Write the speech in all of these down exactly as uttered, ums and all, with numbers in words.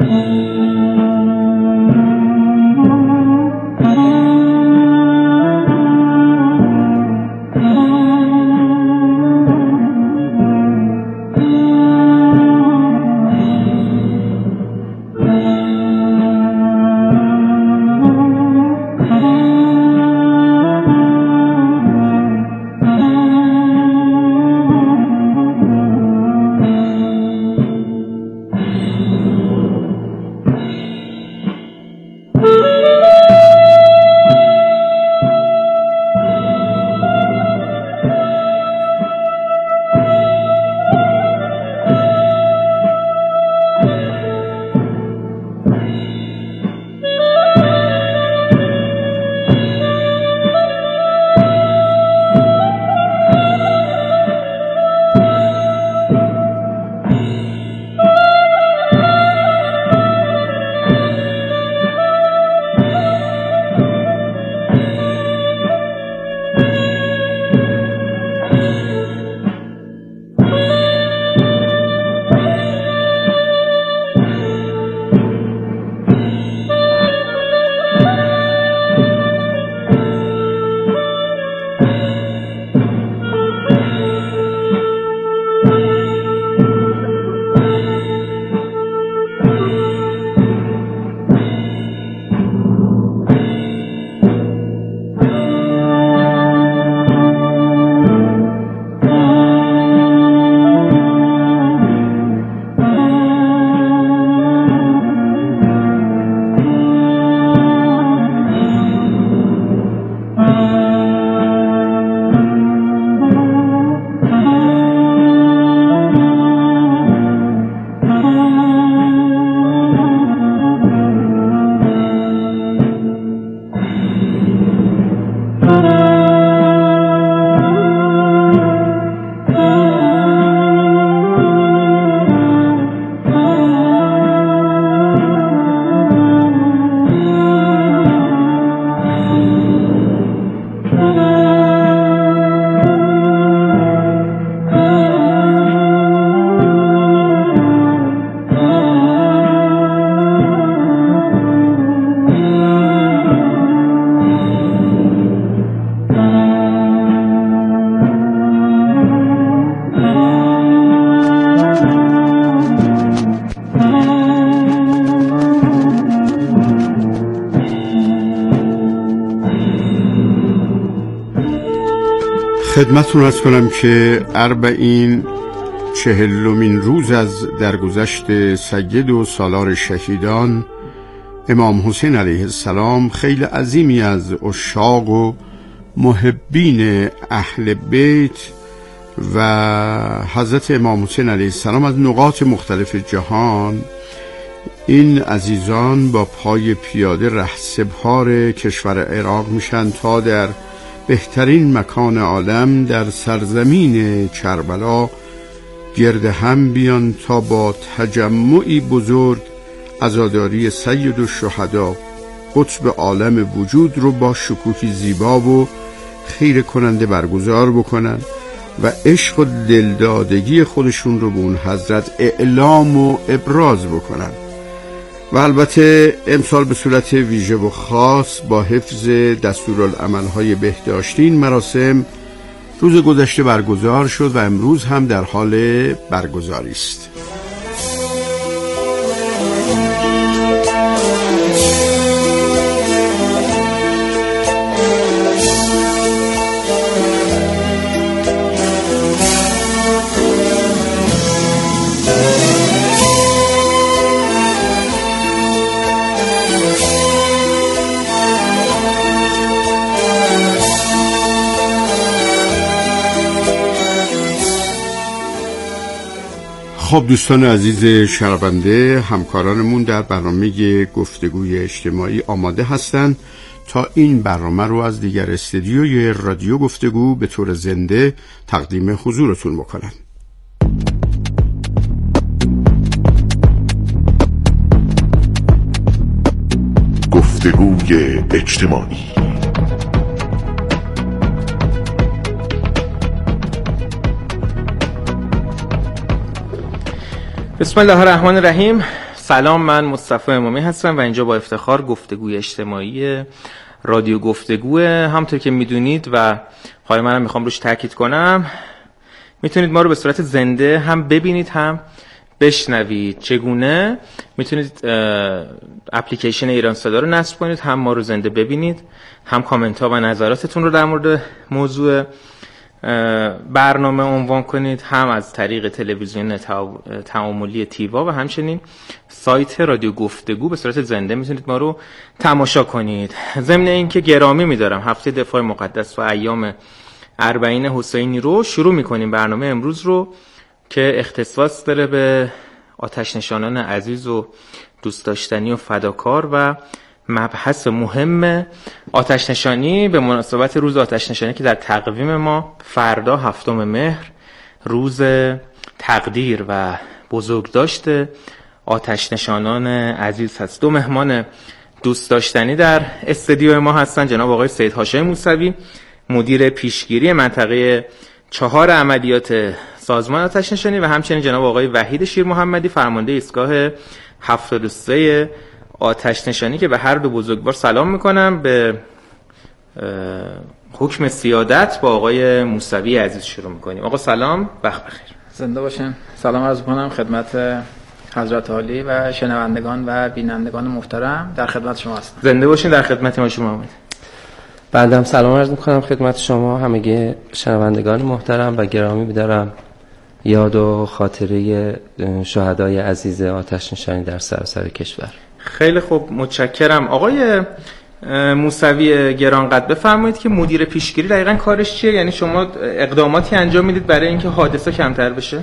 خدمتتون عرض کنم که اربعین چهلمین روز از درگذشت سید و سالار شهیدان امام حسین علیه السلام خیلی عظیمی از عشاق و محبین اهل بیت و حضرت امام حسین علیه السلام از نقاط مختلف جهان، این عزیزان با پای پیاده رهسپار کشور عراق میشن تا در بهترین مکان عالم در سرزمین کربلا گرد هم بیان تا با تجمعی بزرگ عزاداری سید الشهدا قطب عالم وجود رو با شکوهی زیبا و خیره کننده برگزار بکنن و عشق و دلدادگی خودشون رو به اون حضرت اعلام و ابراز بکنن. و البته امسال به صورت ویژه و خاص با حفظ دستورالعمل‌های بهداشتی این مراسم روز گذشته برگزار شد و امروز هم در حال برگزاری است. خب دوستان عزیز شنونده، همکارانمون در برنامه گفتگوی اجتماعی آماده هستند تا این برنامه رو از دیگر استدیوی رادیو گفتگو به طور زنده تقدیم حضورتون بکنن. گفتگوی اجتماعی. بسم الله الرحمن الرحیم. سلام، من مصطفی امامی هستم و اینجا با افتخار گفتگوی اجتماعی رادیو گفتگوه. همونطور که میدونید و حالا منم میخوام روش تاکید کنم، میتونید ما رو به صورت زنده هم ببینید هم بشنوید. چگونه؟ میتونید اپلیکیشن ایران صدا رو نصب کنید، هم ما رو زنده ببینید، هم کامنت ها و نظراتتون رو در مورد موضوع برنامه عنوان کنید، هم از طریق تلویزیون تعاملی تیوا و همچنین سایت رادیو گفتگو به صورت زنده میتونید ما رو تماشا کنید. ضمن اینکه گرامی میدارم هفته دفاع مقدس و ایام اربعین حسینی رو شروع میکنیم. برنامه امروز رو که اختصاص داره به آتش نشانان عزیز و دوست داشتنی و فداکار و مبحث مهم آتش نشانی به مناسبت روز آتش نشانی که در تقویم ما فردا هفتم مهر روز تقدیر و بزرگداشت آتش نشانان عزیز هست. دو مهمان دوست داشتنی در استودیو ما هستن، جناب آقای سید هاشمی موسوی، مدیر پیشگیری منطقه چهار عملیات سازمان آتش نشانی، و همچنین جناب آقای وحید شیر محمدی، فرمانده ایستگاه هفتاد و سه آتش نشانی، که به هر دو بزرگوار سلام میکنم. به حکم سیادت با آقای موسوی عزیز شروع میکنیم. آقا سلام، وقت بخیر. زنده باشین. سلام عرض میکنم خدمت حضرت عالی و شنوندگان و بینندگان محترم. در خدمت شما هستم. زنده باشین. در خدمت ما شما آمد. بنده سلام عرض میکنم خدمت شما همگی شنوندگان محترم و گرامی. بدارم یاد و خاطره شهدای عزیز آتش نشانی در سراسر کشور. خیلی خوب، متشکرم. آقای موسوی گرانقدر، بفرمایید که مدیر پیشگیری دقیقاً کارش چیه؟ یعنی شما اقداماتی انجام میدید برای اینکه حادثه کمتر بشه؟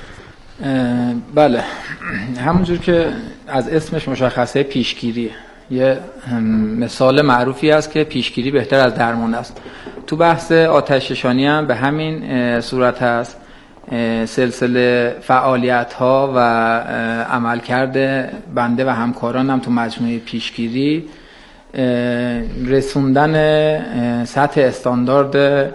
بله، همونجور که از اسمش مشخصه پیشگیری، یه مثال معروفی است که پیشگیری بهتر از درمان است. تو بحث آتش نشانی هم به همین صورت است. سلسله فعالیت ها و عملکرد بنده و همکاران هم تو مجموعه پیشگیری رسوندن سطح استاندارد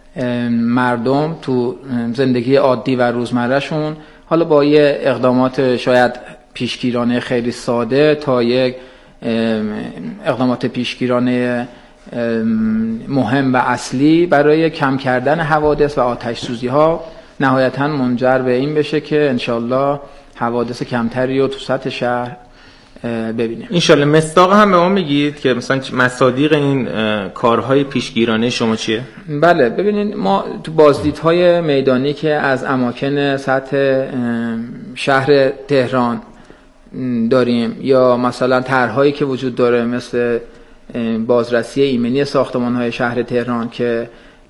مردم تو زندگی عادی و روزمرهشون، حالا با یه اقدامات شاید پیشگیرانه خیلی ساده تا یک اقدامات پیشگیرانه مهم و اصلی برای کم کردن حوادث و آتش سوزی ها، نهایتاً منجر به این بشه که انشالله حوادث کمتری رو تو سطح شهر ببینیم. انشالله. مصداق هم به ما میگید که مثلا مصادیق این کارهای پیشگیرانه شما چیه؟ بله، ببینید ما تو بازدیدهای میدانی که از اماکن سطح شهر تهران داریم، یا مثلا طرح‌هایی که وجود داره مثل بازرسی ایمنی ساختمان‌های شهر تهران که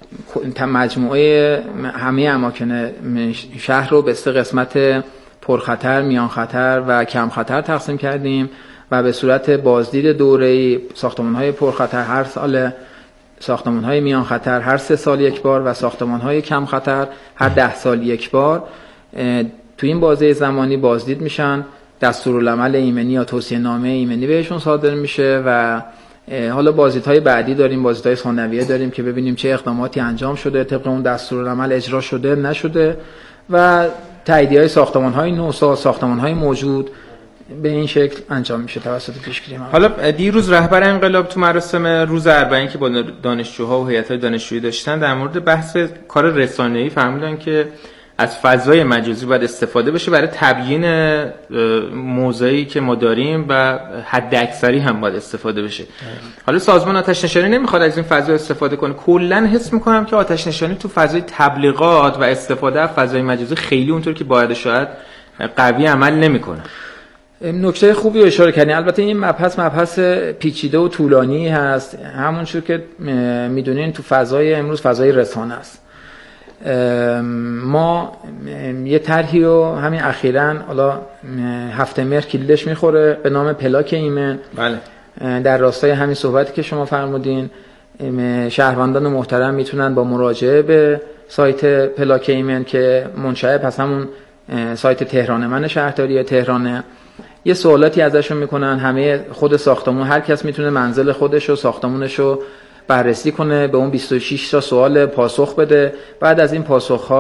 مجموعه همه اماکن شهر رو به سه قسمت پرخطر، میان خطر و کم خطر تقسیم کردیم و به صورت بازدید دوره‌ای ساختمان‌های پرخطر هر سال، ساختمان‌های میان خطر هر سه سال یک بار و ساختمان‌های کم خطر هر ده سال یک بار تو این بازه زمانی بازدید میشن. دستورالعمل ایمنی یا توصیه‌نامه ایمنی بهشون صادر میشه و حالا بازدیدهای بعدی داریم، بازدیدهای ثانویه داریم که ببینیم چه اقداماتی انجام شده، طبق اون دستورالعمل اجرا شده نشده، و تاییدیه‌های ساختمان‌های نوساز، ساختمان‌های موجود به این شکل انجام میشه توسط پیشگیری. حالا دیروز رهبر انقلاب تو مراسم روز اربعین که با دانشجوها و هیئت‌های دانشجویی داشتن در مورد بحث کار رسانه‌ای فرمودن که از فضای مجازی باید استفاده بشه برای تبیین موضوعی که ما داریم و حد اکثری هم باید استفاده بشه. حالا سازمان آتش نشانی نمیخواد از این فضا استفاده کنه. کلا حس میکنم که آتش نشانی تو فضای تبلیغات و استفاده از فضای مجازی خیلی اونطور که باید شاید قوی عمل نمیکنه. نکته خوبی رو اشاره کردین. البته این مبحث مبحث پیچیده و طولانی هست. همونجور که میدونین تو فضای امروز فضای رسانه است. ما یه طرحی رو همین اخیراً حالا هفته مهر کلیدش میخوره به نام پلاک ایمن. بله. در راستای همین صحبتی که شما فرمودین، شهروندان محترم میتونن با مراجعه به سایت پلاک ایمن که منشأ پس همون سایت تهران من شهرداری تهرانه، یه سوالاتی ازشون میکنن. همه خود ساختمون، هر کس میتونه منزل خودش و ساختمونش رو بررسی کنه، به اون بیست و شش تا سوال پاسخ بده. بعد از این پاسخ ها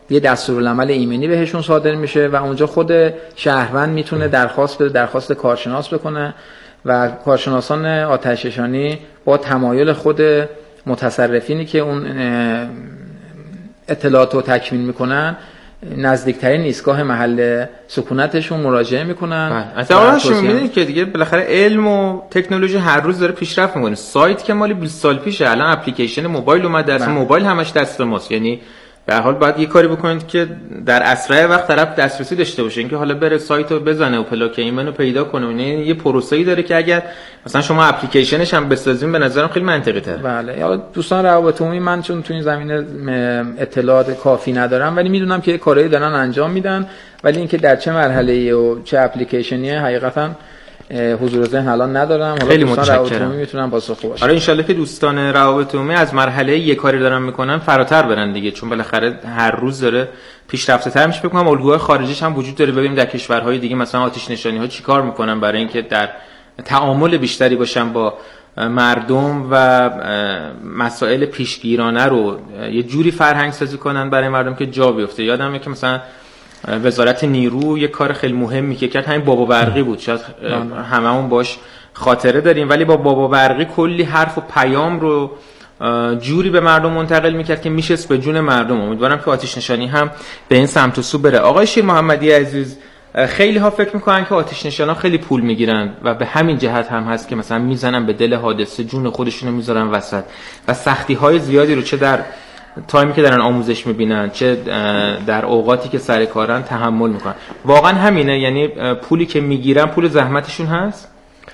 یه دستورالعمل ایمنی بهشون صادر میشه و اونجا خود شهروند میتونه درخواست بده، درخواست کارشناس بکنه و کارشناسان آتش‌نشانی با تمایل خود متصرفینی که اون اطلاعات رو تکمیل میکنن نزدیکترین ایستگاه محل سکونتشون مراجعه میکنن. اصلا شما میدونید که دیگه بالاخره علم و تکنولوژی هر روز داره پیشرفت میکنه. سایت که مالی بیست سال پیشه الان اپلیکیشن موبایل اومده، اصلا موبایل همش دست ماست. یعنی به هر حال باید یه کاری بکنید که در اسرع وقت طرف دسترسی داشته باشه، اینکه حالا بره سایت رو بزنه و پلاک ایمنو پیدا کنه. یعنی یه پروسه‌ای داره که اگر مثلا شما اپلیکیشنش هم بسازیم به نظرم خیلی منطقی تره. بله. یا دوستان روابط عمومی، من چون تو این زمینه اطلاعات کافی ندارم ولی میدونم که کارهایی دارن انجام میدن، ولی اینکه در چه مرحله‌ای و چه اپلیکیشنیه حقیقتا حضور ذهن الان ندارم. حالا دوستان روابط عمومی میتونن پاسخگو باشن. آره ان شاءالله که دوستان روابط عمومی از مرحله یک کاری دارن میکنن فراتر برن دیگه، چون بالاخره هر روز داره پیشرفته تر میشه. فکر کنم الگوهای خارجیش هم وجود داره، ببینیم در کشورهای دیگه مثلا آتش نشانی ها چیکار میکنن برای اینکه در تعامل بیشتری باشن با مردم و مسائل پیشگیرانه رو یه جوری فرهنگ سازی کنن برای مردم که جا بیفته. یادمه که مثلا وزارت نیرو یه کار خیلی مهمی که کرد همین بابا برقی بود، شاید هممون باش خاطره داریم، ولی با بابا برقی کلی حرف و پیام رو جوری به مردم منتقل میکرد که میشست به جون مردم. امیدوارم که آتش نشانی هم به این سمت و سو بره. آقای شیر محمدی عزیز، خیلی ها فکر میکنن که آتش نشانا خیلی پول میگیرن و به همین جهت هم هست که مثلا میزنن به دل حادثه، جون خودشونو میذارن وسط و سختی های زیادی رو چه در تایمی که دارن آموزش میبینن چه در اوقاتی که سر کارن تحمل میکنن. واقعا همینه؟ یعنی پولی که میگیرن پول زحمتشون هست؟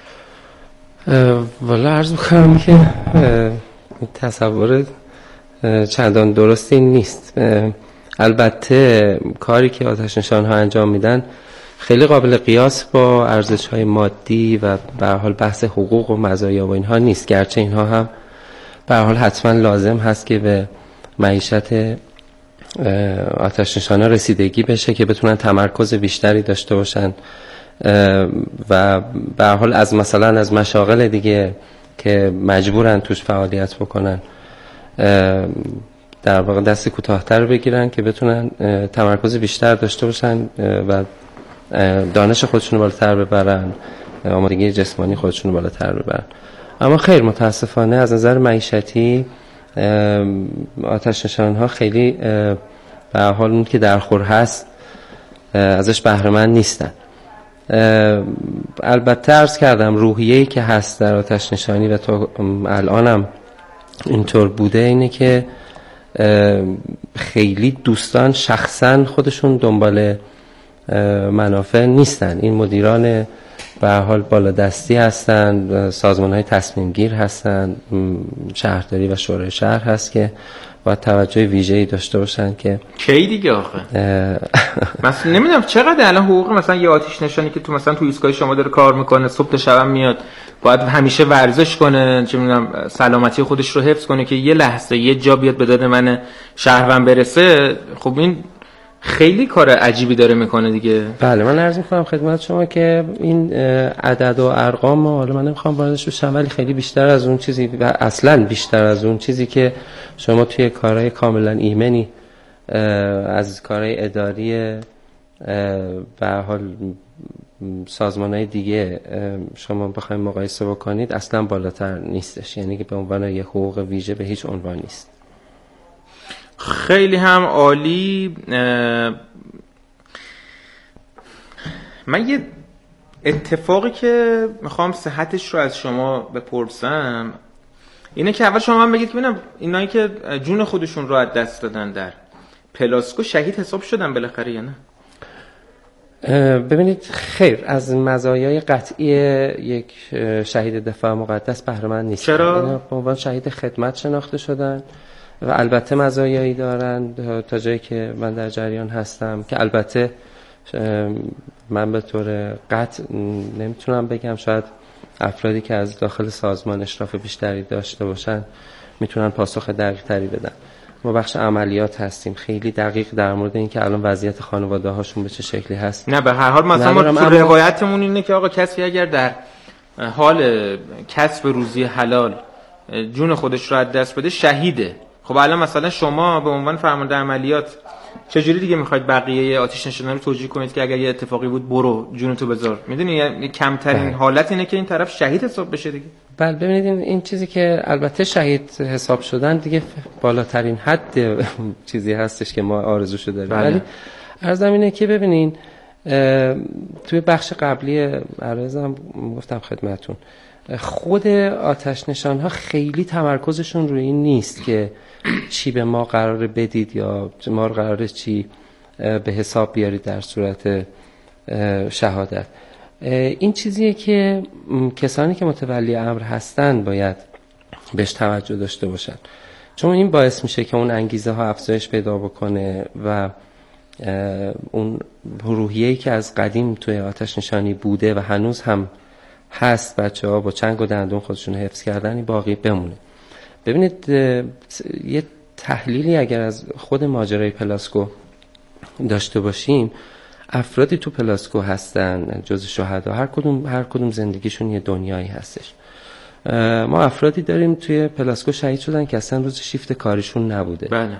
والا عرض میکنم که تصور چندان درستی نیست. البته کاری که آتش نشان ها انجام میدن خیلی قابل قیاس با ارزش های مادی و به هر حال بحث حقوق و مزایا و اینها نیست، گرچه اینها هم به هر حال حتما لازم هست که به معیشت آتش نشانا رسیدگی بشه که بتونن تمرکز بیشتری داشته باشن و به هر حال از مثلا از مشاغل دیگه که مجبورن توش فعالیت بکنن در واقع دست کوتاه‌تر بگیرن که بتونن تمرکز بیشتر داشته باشن و دانش خودشون رو بالاتر ببرن، آمادگی جسمانی خودشون رو بالاتر ببرن. اما خیر متاسفانه از نظر معیشتی آتش نشان‌ها خیلی به هر حال اون که درخور هست ازش بهره مند نیستن. البته عرض کردم روحیه‌ای که هست در آتش نشانی و تا الانم اینطور بوده اینه که خیلی دوستان شخصا خودشون دنبال منافع نیستن. این مدیران به هر حال بالادستی هستن، سازمان‌های تصمیم گیر هستن، شهرداری و شورای شهر هست که باید توجه ویژه‌ای داشته باشن که کی دیگه آخه مثلا نمیدونم چقدر الان حقوق مثلا یه آتش نشانی که تو مثلا تو ایستگاه شما داره کار میکنه صبح تا شب میاد باید همیشه ورزش کنه، چه میدونم سلامتی خودش رو حفظ کنه که یه لحظه یه جا بیاد به داد من شهروند برسه. خب این خیلی کار عجیبی داره میکنه دیگه. بله من عرض میکنم خدمت شما که این عدد و ارقام حالا من نمیخوام واردش بشم ولی خیلی بیشتر از اون چیزی و اصلا بیشتر از اون چیزی که شما توی کارهای کاملا ایمنی از کارهای اداری به هر حال سازمانهای دیگه شما بخواید مقایسه بکنید اصلا بالاتر نیستش، یعنی که به عنوان یک حقوق ویژه به هیچ عنوان نیست. خیلی هم عالی. من یه اتفاقی که میخوام صحتش رو از شما بپرسم اینه که اول شما من بگید که ببینم اینایی که جون خودشون رو از دست دادن در پلاسکو شهید حساب شدن بالاخره یا نه؟ ببینید خیر، از مزایای قطعی یک شهید دفاع مقدس بهره مند نیست. چرا؟ به عنوان شهید خدمت شناخته شدن و البته مزایایی دارن تا جایی که من در جریان هستم که البته من به طور قطع نمیتونم بگم، شاید افرادی که از داخل سازمان اشراف بیشتری داشته باشن میتونن پاسخ دقیق تری بدن. ما بخش عملیات هستیم، خیلی دقیق در مورد این که الان وضعیت خانواده هاشون به چه شکلی هست نه به هر حال مثلا ما تو روایتمون اینه که آقا کسی اگر در حال کسب روزی حلال جون خودش رو از دست بده شهیده. خب الان مثلا شما به عنوان فرمانده عملیات چجوری دیگه میخواید بقیه آتش نشانان رو توجیه کنید که اگر یه اتفاقی بود برو جونتو بذار؟ میدونی یعنی کمترین بله. حالت اینه که این طرف شهید حساب بشه دیگه. بله ببینید این, این چیزی که البته شهید حساب شدن دیگه بالاترین حد چیزی هستش که ما آرزوشو داریم. بله. ولی عرضم اینه که ببینین توی بخش قبلی عرضم گفتم خدمتون خود آتش نشان ها خیلی تمرکزشون روی این نیست که چی به ما قراره بدید یا ما قراره چی به حساب بیارید در صورت شهادت. این چیزیه که کسانی که متولی امر هستن باید بهش توجه داشته باشن، چون این باعث میشه که اون انگیزه ها افزایش پیدا بکنه و اون روحیه‌ای که از قدیم توی آتش نشانی بوده و هنوز هم هست، بچه ها با چنگ و دندون خودشون حفظ کردن این باقی بمونه. ببینید یه تحلیلی اگر از خود ماجرای پلاسکو داشته باشیم، افرادی تو پلاسکو هستن جز شهدا، هر کدوم هر کدوم زندگیشون یه دنیایی هستش. ما افرادی داریم توی پلاسکو شهید شدن که اصلا روز شیفت کاریشون نبوده. بله.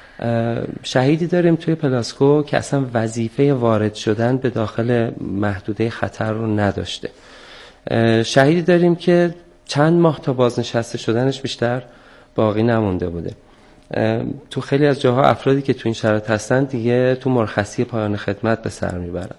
شهیدی داریم توی پلاسکو که اصلا وظیفه وارد شدن به داخل محدوده خطر رو نداشته. شهیدی داریم که چند ماه تا بازنشسته شدنش بیشتر باقی نمونده بوده. تو خیلی از جاها افرادی که تو این شرایط هستن دیگه تو مرخصی پایان خدمت به سر میبرن.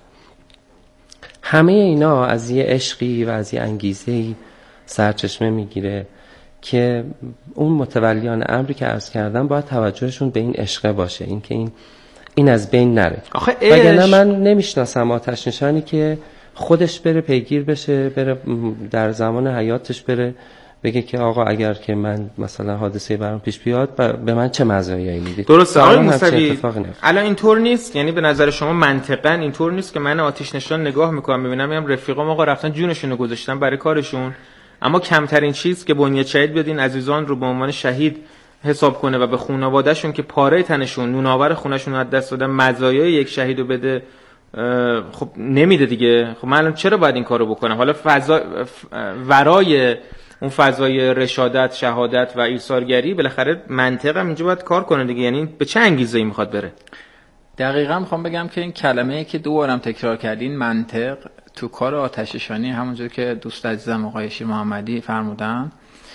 همه اینا از یه عشقی و از یه انگیزه‌ای سرچشمه میگیره که اون متولیان امری که عرض کردم باید توجهشون به این عشقه باشه، این که این این از بین نره. آخه وگرنه من نمیشناسم آتش نشانی که خودش بره پیگیر بشه، بره در زمان حیاتش بره بگه که آقا اگر که من مثلا حادثه برام پیش بیاد به من چه مزایایی میدید. درسته آقای موسوی، الان اینطور نیست؟ یعنی به نظر شما منطقاً اینطور نیست که من آتش نشان نگاه میکنم میبینم میام رفیقام آقا رفتن جونشون رو گذاشتن برای کارشون، اما کمترین چیز که بنیاد شهید بدین عزیزان رو به عنوان شهید حساب کنه و به خانواده‌شون که پاره تنشون نوناور خونه‌شون رو از دست دادن مزایای یک شهید رو بده، خب نمیده دیگه. خب من الان چرا باید این کارو بکنم؟ حالا فضا ورای اون فضای رشادت، شهادت و ایثارگری بالاخره منطق هم اینجا باید کار کنه دیگه. یعنی به چه انگیزه‌ای میخواد بره؟ دقیقاً میخوام بگم که این کلمه‌ای که دو بارم تکرار کردین منطق تو کار آتش نشانی، همونجور که دوست عزیزم آقای شیر محمدی فرمودن،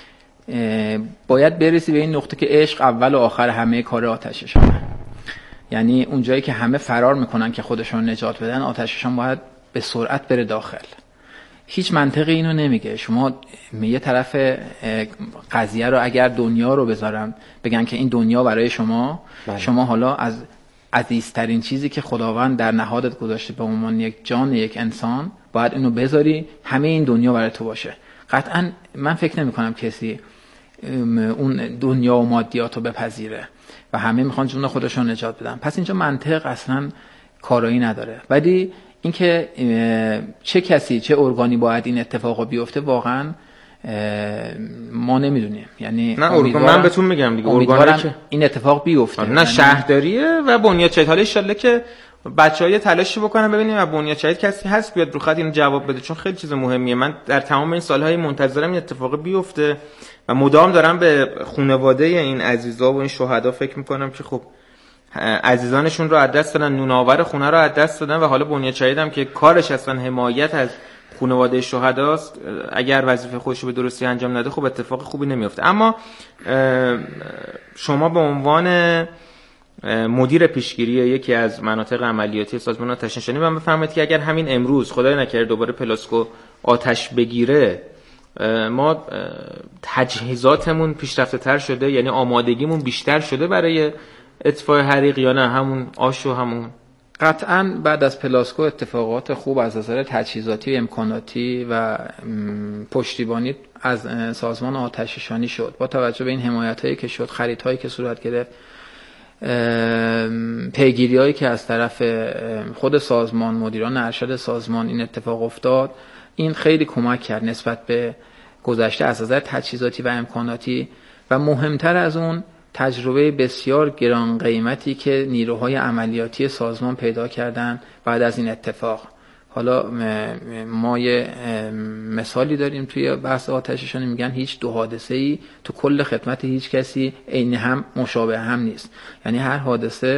باید برسی به این نقطه که عشق اول و آخر همه کار آتش نشانه. یعنی اونجایی که همه فرار میکنن که خودشون نجات بدن، آتش نشان باید به سرعت بره داخل. هیچ منطقی اینو نمیگه. شما یه طرف قضیه رو اگر دنیا رو بذارن بگن که این دنیا برای شما بله. شما حالا از عزیزترین چیزی که خداوند در نهادت گذاشته به عنوان یک جان یک انسان باید اینو بذاری همه این دنیا برای تو باشه. قطعا من فکر نمی کنم کسی اون دنیا و مادیات رو بپذیره و همه میخوان جون خودشون نجات بدن. پس اینجا منطق اصلا کارایی نداره. ولی اینکه چه کسی چه ارگانی باید این اتفاقو بیفته واقعا ما نمیدونیم. یعنی نه ارگان، من بهتون میگم دیگه ارگانی که این اتفاق بیفته نه شهرداریه و بنیاد شهید. حالا ان شاءالله که بچه‌ها یه تلاشی بکنن ببینیم و بنیاد شهید کسی هست بیاد رو خط اینو جواب بده، چون خیلی چیز مهمیه. من در تمام این سالهای منتظرم این اتفاق بیفته و مدام دارم به خانواده این عزیزا و این شهدا فکر میکنم که خب عزیزانشون رو از دست دادن، نوناور خونه رو از دست دادن و حالا بنیاد شهید هم که کارش اصلا حمایت از خانواده شهداست، اگر وظیفه خودش رو به درستی انجام نده خب اتفاق خوبی نمیفته. اما شما به عنوان مدیر پیشگیری یکی از مناطق عملیاتی سازمان آتش نشانی من بفرمایید که اگر همین امروز خدای نکرده دوباره پلاسکو آتش بگیره، ما تجهیزاتمون پیشرفته تر شده، یعنی آمادگیمون بیشتر شده برای اطفاء حریق یا نه همون آش و همون؟ قطعاً بعد از پلاسکو اتفاقات خوب از نظر تجهیزاتی، امکاناتی و پشتیبانی از سازمان آتش نشانی شد. با توجه به این حمایتایی که شد، خریدهایی که صورت گرفت، پیگیری‌هایی که از طرف خود سازمان، مدیران ارشد سازمان این اتفاق افتاد، این خیلی کمک کرد نسبت به گذشته از نظر تجهیزاتی و امکاناتی و مهمتر از اون تجربه بسیار گران قیمتی که نیروهای عملیاتی سازمان پیدا کردن بعد از این اتفاق. حالا ما یه مثالی داریم توی بحث آتش نشانی، میگن هیچ دو حادثه‌ای تو کل خدمت هیچ کسی عین هم مشابه هم نیست. یعنی هر حادثه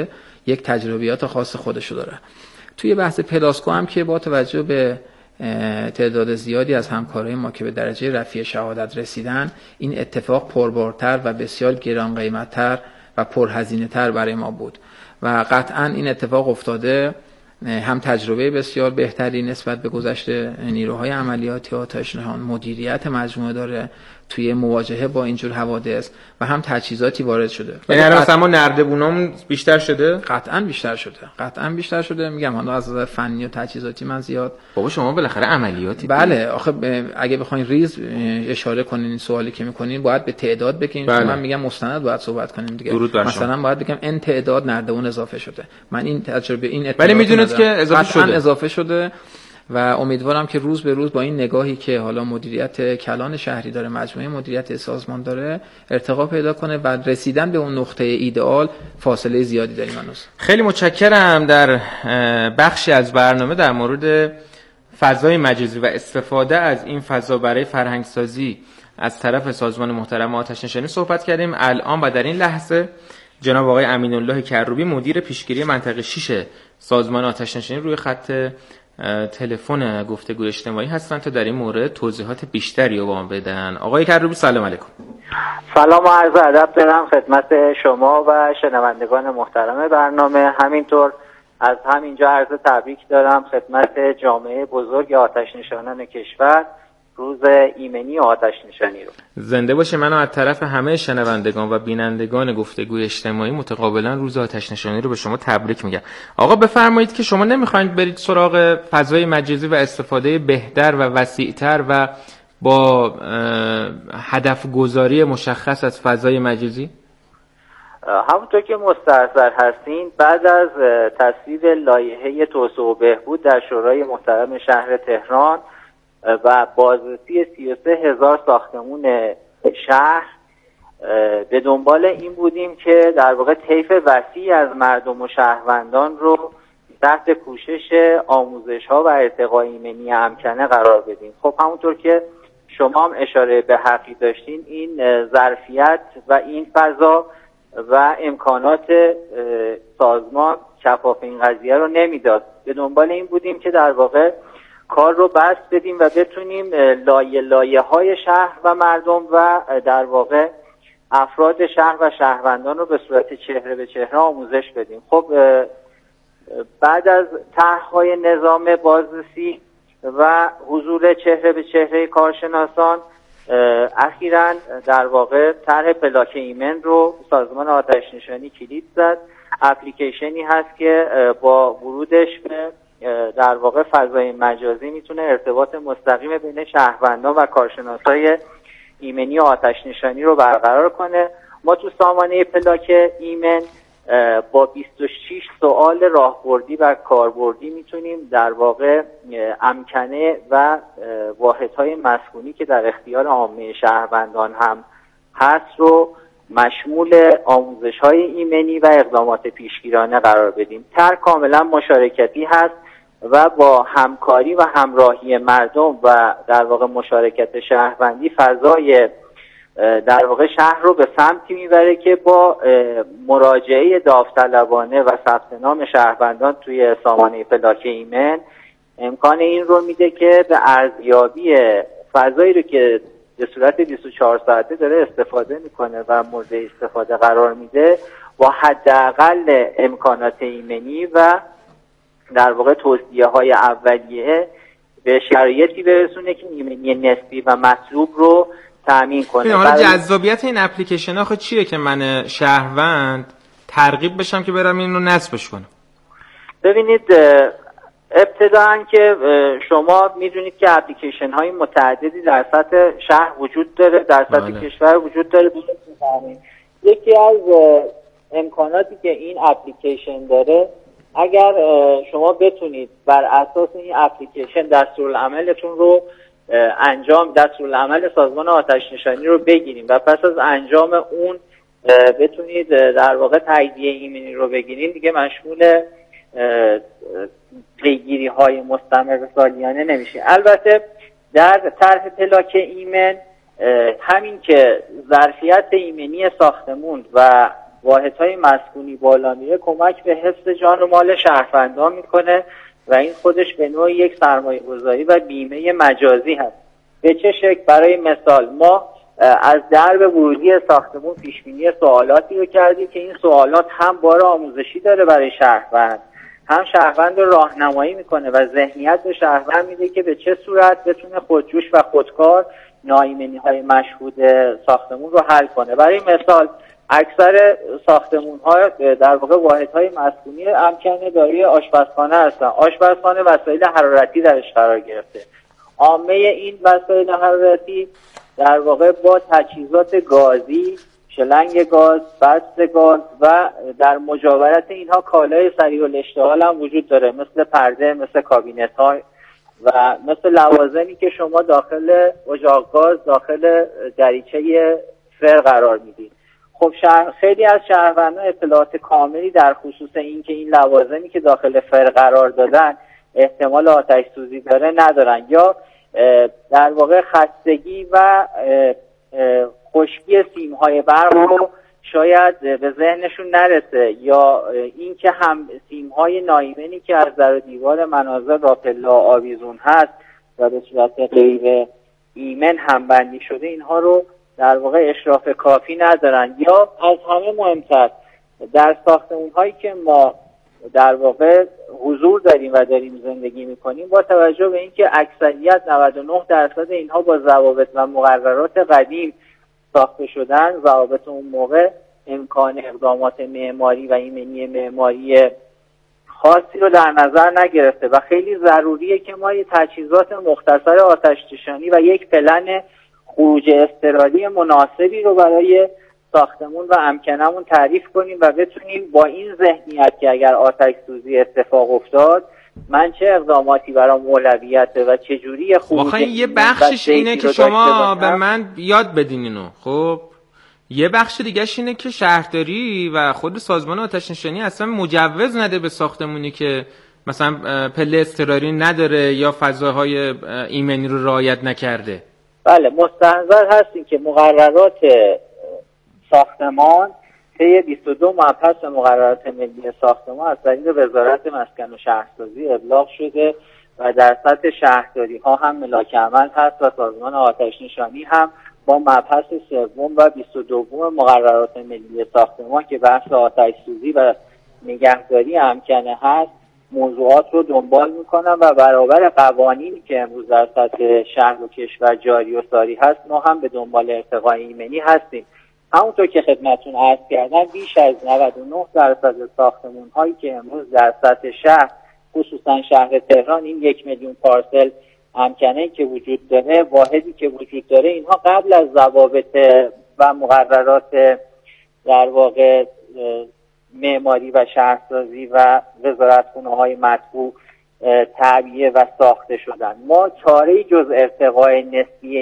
یک تجربیات خاص خودشو داره. توی بحث پلاسکو هم که با توجه به تعداد زیادی از همکارای ما که به درجه رفیع شهادت رسیدن، این اتفاق پربارتر و بسیار گران قیمت‌تر و پرهزینه‌تر برای ما بود و قطعاً این اتفاق افتاده. هم تجربه بسیار بهتری نسبت به گذشته نیروهای عملیاتی آتش نشان، مدیریت مجموعه داره توی مواجهه با اینجور حوادث و هم تجهیزاتی وارد شده. یعنی الان مثلا ما نردبونام بیشتر شده؟ قطعاً بیشتر شده. قطعاً بیشتر شده. میگم حالا از نظر فنی و تجهیزاتی من زیاد. بابا شما بالاخره عملیاتی. بله، آخه اگه بخواید ریز اشاره کنین این سوالی که میکنین باید به تعداد بگین. بله. من میگم مستند باید صحبت کنیم دیگه. مثلا باید بگم این تعداد نردبون اضافه شده. من این تجربه این ولی میدونید که اضافه شده. اضافه شده و امیدوارم که روز به روز با این نگاهی که حالا مدیریت کلان شهری داره، مجموعه مدیریت سازمان داره، ارتقا پیدا کنه و رسیدن به اون نقطه ایدئال فاصله زیادی داریم هنوز. خیلی متشکرم. در بخشی از برنامه در مورد فضای مجازی و استفاده از این فضا برای فرهنگسازی از طرف سازمان محترم آتش نشانی صحبت کردیم. الان و در این لحظه جناب آقای امین‌الله کروبی مدیر پیشگیری منطقه شش سازمان آتش نشانی روی خط تلفن گفتگو اجتماعی هستن تا در این مورد توضیحات بیشتری رو با ما بدن. آقای کروبی سلام علیکم. سلام و عرض ادب دارم خدمت شما و شنوندگان محترم برنامه. همینطور از همینجا عرض تبریک دارم خدمت جامعه بزرگ آتش نشانان کشور روز ایمنی آتش نشانی رو. زنده باشه. منو از طرف همه شنوندگان و بینندگان گفتگوی اجتماعی متقابلا روز آتش نشانی رو به شما تبریک میگم. آقا بفرمایید که شما نمیخواید برید سراغ فضای مجازی و استفاده بهتر و وسیعتر و با هدف گذاری مشخص از فضای مجازی؟ همونطور که مستحضر هستین بعد از تصویب لایحه توسعه و بهبود در شورای محترم شهر تهران و بازرسی سی و سه هزار ساختمون شهر به دنبال این بودیم که در واقع طیف وسیعی از مردم و شهروندان رو تحت کوشش آموزش ها و ارتقای ایمنی امکنه قرار بدیم. خب همونطور که شما هم اشاره به حقی داشتین، این ظرفیت و این فضا و امکانات سازمان کفاف این قضیه رو نمیداد. به دنبال این بودیم که در واقع کار رو بست بدیم و بتونیم لایه لایه های شهر و مردم و در واقع افراد شهر و شهروندان رو به صورت چهره به چهره آموزش بدیم. خب بعد از طرح‌های نظام بازرسی و حضور چهره به چهره کارشناسان، اخیراً در واقع طرح پلاک ایمن رو سازمان آتش نشانی کلید زد. اپلیکیشنی هست که با ورودش به در واقع فضای مجازی میتونه ارتباط مستقیم بین شهروندان و کارشناسای ایمنی آتش نشانی رو برقرار کنه. ما تو سامانه پلاک ایمن با بیست و شش سوال راهبردی و کاربردی میتونیم در واقع امکنه و واحدهای مسکونی که در اختیار عامه شهروندان هم هست رو مشمول آموزش‌های ایمنی و اقدامات پیشگیرانه قرار بدیم. طرح کاملا مشارکتی هست و با همکاری و همراهی مردم و در واقع مشارکت شهروندی فضای در واقع شهر رو به سمتی میبره که با مراجعه داوطلبانه و ثبت نام شهروندان توی سامانه پلاک ایمن امکان این رو میده که به ارزیابی فضایی رو که به صورت بیست و چهار ساعته داره استفاده میکنه و مورد استفاده قرار میده با حداقل امکانات ایمنی و در واقع توصیه های اولیه به شرایطی برسونه که ایمنی نسبی و مطلوب رو تأمین کنه. حالا جذابیت این اپلیکیشن آخه چیه که من شهروند ترغیب بشم که برم این رو نصبش کنم؟ ببینید ابتداً که شما میدونید که اپلیکیشن های متعددی در سطح شهر وجود داره، در سطح بله. کشور وجود داره. یکی از امکاناتی که این اپلیکیشن داره، اگر شما بتونید بر اساس این اپلیکیشن دستورالعملتون رو انجام دستورالعمل سازمان آتش نشانی رو بگیریم و پس از انجام اون بتونید در واقع تاییدیه ایمنی رو بگیریم، دیگه مشمول پیگیری های مستمر سالیانه نمیشه. البته در طرح پلاک ایمن همین که ظرفیت ایمنی ساختمون و واحدهای مسکونی بالا میره کمک به حفظ جان و مال شهروندان میکنه و این خودش به نوعی یک سرمایه گذاری و بیمه مجازی هست. به چه شکل؟ برای مثال ما از درب ورودی ساختمون پیشبینی سوالاتی رو کردیم که این سوالات هم بار آموزشی داره برای شهروند، هم شهروند رو راهنمایی میکنه و ذهنیت به شهروند میده که به چه صورت بتونه خودجوش و خودکار ناایمنی های مشهود ساختمون رو حل کنه. برای مثال اکثر ساختمون ها در واقع واحدهای مسکونی امکنه داری آشپزخانه هستن. آشپزخانه وسایل حرارتی درش قرار گرفته. عامه این وسایل حرارتی در واقع با تجهیزات گازی، شلنگ گاز، بست گاز و در مجاورت اینها کالای سریع الاشتعال هم وجود داره، مثل پرده، مثل کابینت ها و مثل لوازمی که شما داخل اجاق گاز، داخل دریچه فر قرار میدید. خب شهر خیلی از شهروندان اطلاعات کاملی در خصوص این که این لوازمی که داخل فر قرار دادن احتمال آتش سوزی داره ندارن، یا در واقع خستگی و خشکی سیم‌های برق رو شاید به ذهنشون نرسه، یا اینکه هم سیم‌های نایمنی که از در دیوار منازل راپلا آویزون هست و به صورت غیر ایمن هم بندی شده، اینها رو در واقع اشراف کافی ندارن. یا از همه مهمتر در ساختمان‌هایی که ما در واقع حضور داریم و داریم زندگی میکنیم، با توجه به اینکه اکثریت نود و نه درصد اینها با ضوابط و مقررات قدیم ساخته شدن، ضوابط اون موقع امکان اقدامات معماری و ایمنی معماری خاصی رو در نظر نگرفته و خیلی ضروریه که ما یه تجهیزات مختصر آتش‌نشانی و یک پلن خروج اضطراری مناسبی رو برای ساختمون و امکنمون تعریف کنیم و بتونیم با این ذهنیت که اگر آتش سوزی اتفاق افتاد من چه اقداماتی برام اولویته و چه جوری خروج. واقعا یه بخشش اینه که شما به من یاد بدین اینو. خب یه بخش دیگهش اینه که شهرداری و خود سازمان آتش نشانی اصلا مجوز نده به ساختمونی که مثلا پله اضطراری نداره یا فضاهای ایمنی رو رعایت نکرده. بله مستحضر هستیم که مقررات ساختمان طی بیست و دو مبحث مقررات ملی ساختمان از طریق وزارت مسکن و شهرسازی ابلاغ شده و در سطح شهرداری ها هم ملاک عمل هست و سازمان آتش نشانی هم با مبحث سوم و بیست و دو مقررات ملی ساختمان که بحث آتش سوزی و نگهداری امکنه هست موضوعات رو دنبال میکنن و برابر قوانینی که امروز در سطح شهر و کشور جاری و ساری هست ما هم به دنبال ارتقای ایمنی هستیم. همونطور که خدمتتون عرض کردم بیش از نود و نه درصد ساختمون هایی که امروز در سطح شهر خصوصا شهر تهران این یک میلیون پارسل امکنه که وجود داره، واحدی که وجود داره، اینها قبل از ضوابط و مقررات در واقع معماری و شهرسازی و وزارتخونه‌های مطبوع تعبیه و ساخته شدن. ما چاره‌ای جز ارتقای نسبی